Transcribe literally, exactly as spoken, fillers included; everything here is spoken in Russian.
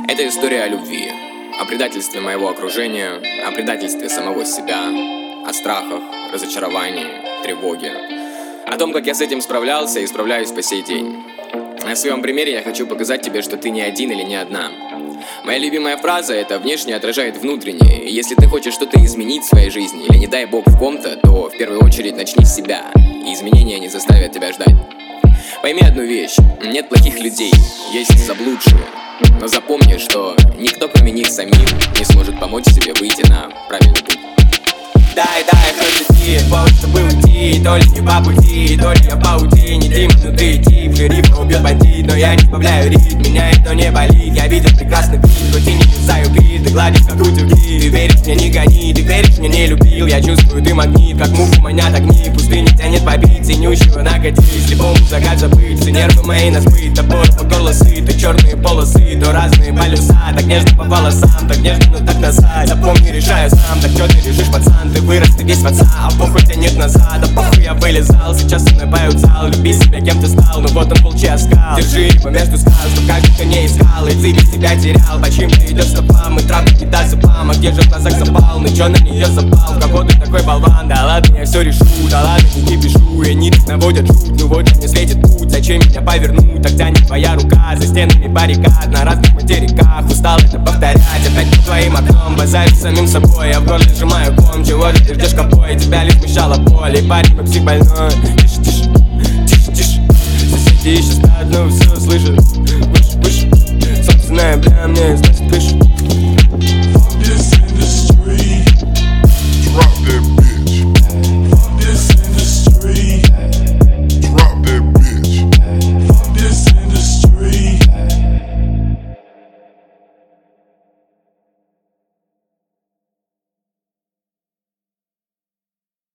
Это история о любви, о предательстве моего окружения, о предательстве самого себя, о страхах, разочаровании, тревоге, о том, как я с этим справлялся и справляюсь по сей день. На своем примере я хочу показать тебе, что ты не один или не одна. Моя любимая фраза — это «внешнее отражает внутреннее». И если ты хочешь что-то изменить в своей жизни или, не дай бог, в ком-то, то в первую очередь начни с себя, и изменения не заставят тебя ждать. Пойми одну вещь: нет плохих людей, есть заблудшие. Но запомни, что никто, кроме них самих, не сможет помочь тебе выйти на правильный путь. Дай, дай, хоть идти, повод, чтобы уйти. То ли не по пути, то ли я по паутине. Три минуты идти, в шерифа убил бандит. Но я не сбавляю ритм, меня это не болит. Я видел прекрасный вид, хоть и не юзаю бит. Ты гладишь, как утюги, ты веришь мне, не гони. Ты веришь мне, не любил, я чувствую, ты магнит. Как муху манят огни, пустыня тянет побить. Ценющего накатить, слепому загад забыть. Все нервы мои на сбыт, а боль по горло сыт. То черные полосы, то разные полюса. Так нежно по волосам, так нежно, но так назад. Запомни, решаю сам, так что ты решишь, пацан. Ты вырос, ты весь в отца, а похуй тянет назад. А похуй я вылезал, сейчас со мной поют зал. Люби себя, кем ты стал, ну вот он получи оскал. Держи его между скал, чтоб как кто не искал. И ты без себя терял, почему ты идешь стопам. И травку не даст зубам, а где же в глазах запал? Ну чё на нее запал, в кого ты такой болван? Да ладно, я все решу, да ладно, не кипишу. И они так наводят жуть, ну вот же мне светит путь. Зачем меня повернуть, тогда не твоя рука. За стенами баррикад, на разных материках. Устал это повторять, опять под твоим окном. Базарю самим собой, я в горле сжимаю ком. Чего же ты ждешь копой, тебя лишь смещала боль. И парень как псих больной. Тише, тише, тише, тише. Соседи еще спят, но все слышат. Выше, выше, собственная, бля, мне